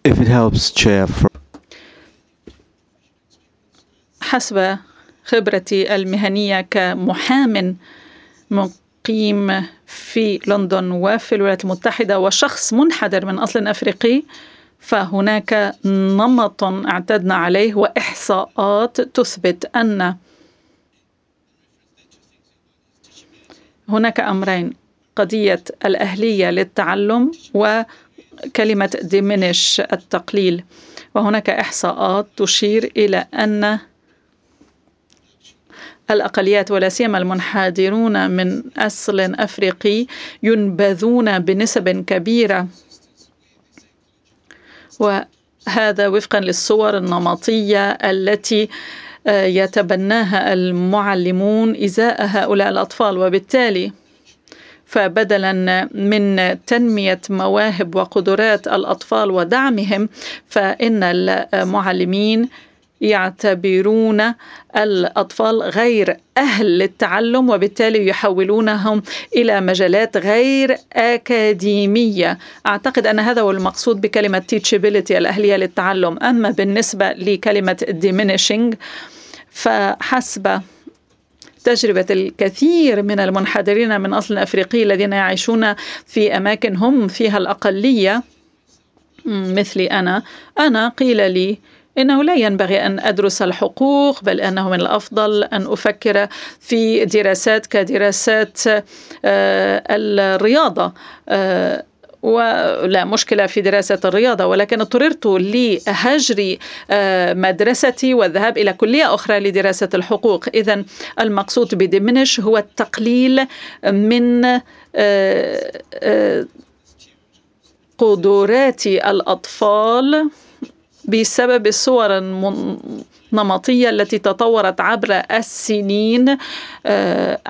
If it helps, Chair. حسب خبرتي المهنية كمحام مقيم في لندن وفي الولايات المتحدة وشخص منحدر من أصل أفريقي، فهناك نمط اعتدنا عليه وإحصاءات تثبت أن هناك أمرين: قضية الأهلية للتعلم وكلمة diminish التقليل. وهناك إحصاءات تشير إلى أن الأقليات ولا سيما المنحدرون من أصل أفريقي ينبذون بنسب كبيرة، وهذا وفقا للصور النمطية التي يتبناها المعلمون إزاء هؤلاء الأطفال. وبالتالي فبدلا من تنمية مواهب وقدرات الأطفال ودعمهم، فإن المعلمين يعتبرون الأطفال غير أهل للتعلم، وبالتالي يحولونهم إلى مجالات غير أكاديمية. أعتقد أن هذا هو المقصود بكلمة teachability، الأهلية للتعلم. أما بالنسبة لكلمة diminishing، فحسب تجربة الكثير من المنحدرين من أصل أفريقي الذين يعيشون في أماكن هم فيها الأقلية مثلي أنا قيل لي إنه لا ينبغي أن أدرس الحقوق، بل أنه من الأفضل أن أفكر في دراسات كدراسات الرياضة، ولا مشكلة في دراسة الرياضة، ولكن اضطررت لهجر مدرستي والذهاب إلى كلية أخرى لدراسة الحقوق. إذن المقصود بدمنش هو التقليل من قدرات الأطفال بسبب الصور النمطية التي تطورت عبر السنين.